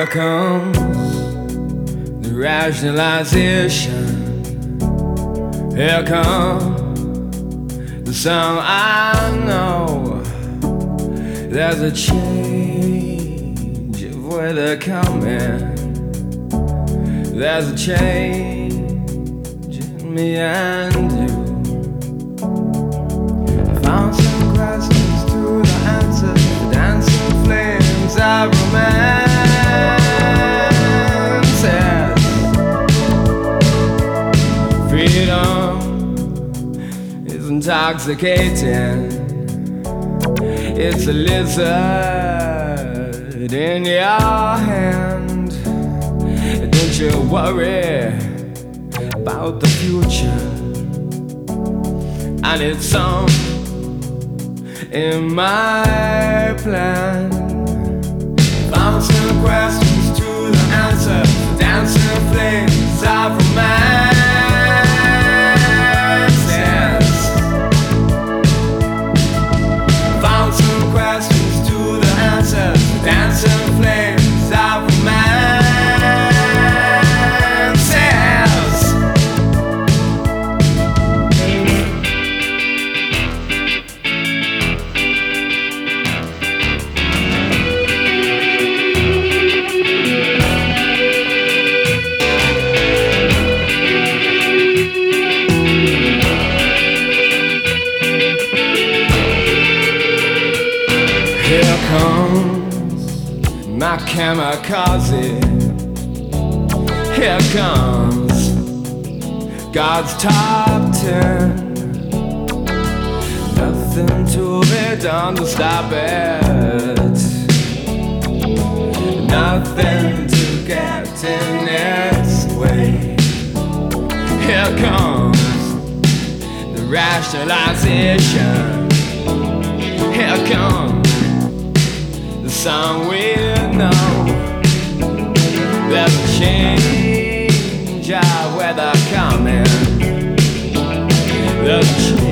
Here comes the rationalization. Here comes the song I know. There's a change of where they're coming. There's a change in me and you. Found some questions to the answers, dancing flames of romance. Freedom is intoxicating. It's a lizard in your hand. Don't you worry about the future. I need some in my plan. Bouncing questions to the answers, dancing flames of romance. Bouncing questions to the answers, dancing flames of romance. Here comes my kamikaze. Here comes God's top 10. Nothing to be done to stop it. Nothing to get in its way. Here comes the rationalization. Here comes the song we know. There's a change of where they're coming. There's a change